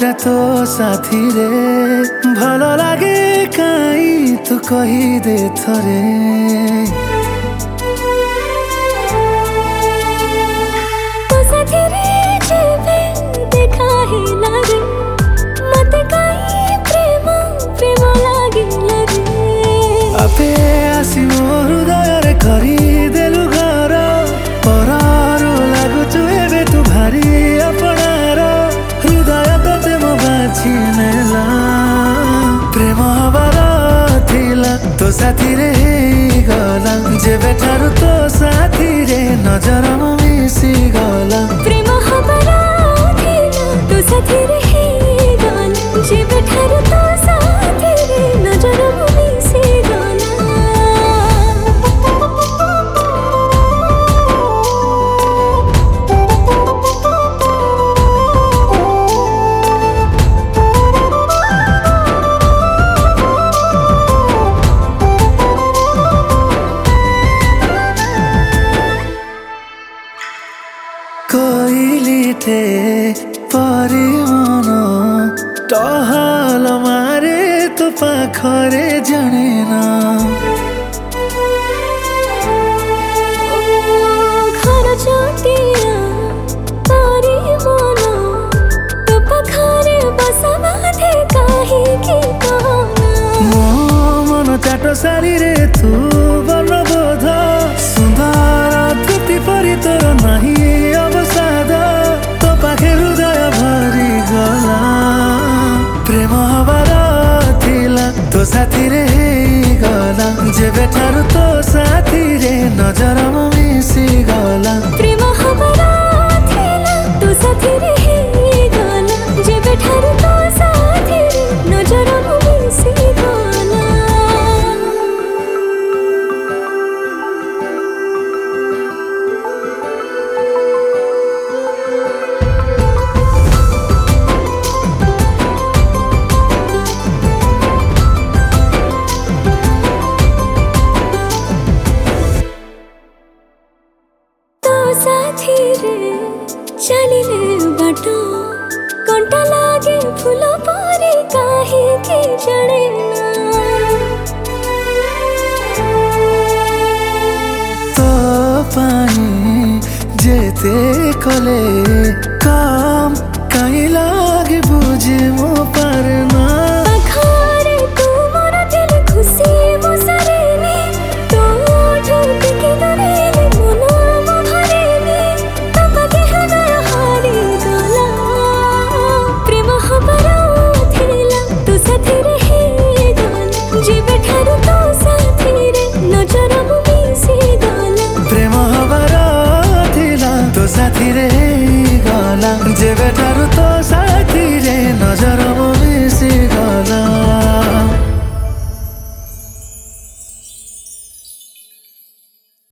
टा तो साथी रे भल लागे काई तू कही दे थरे। तो साथी रे जेबे देखा ही लागे मते काई प्रेम प्रेम लागे लागे। आपे आसी मो हृदय रे करी देलु घर परारो लागुचु एबे तू भारी अपनार हृदय तते मो बाछी नेला। प्रेम हबार थिला तो साथी रे गला जेबे ठारू तो साथी रे नजर मो मिसी गला। प्रेम हबार थिला तो साथी रे गला जेबे ठारू तो साथी रे नजर मो मिसी गला। कोइली थे परी मन टहल मारे तो पाखरे जणे ना। घर चटिया परी मन तो पाखरे बसा बाधे काहे की कहना। मो मन चाट सारी रे तू बनबोध सुंदर कृति परी तोर नाही अवसाद तो पाखे हृदय भरी गला। प्रेम हबार थिला तो साथी रे गला जेबे ठारू तो साथी रे नजर मो मिसी गला। प्रेम हबार थिला तो साथी रे गला जेबे ठारू तो साथी रे नजर मो मिसी गला। साथी रे चलिले बाटो कंटा लागे फूल परी काहे की जणे ना। तो पानी जेते कले काम काई लागे बुझे मो पारना। पाखरे तू मोर दिल खुशी मो सरेनी तो ठोक के दरेनी मन मो भरेनी तो पाके हृदय हारी गला। प्रेम हबार थिला तो साथी रे गला जेबे ठारू तो साथी रे नजर मो मिसी गला। प्रेम हबार थिला तो साथी रे गला जेबे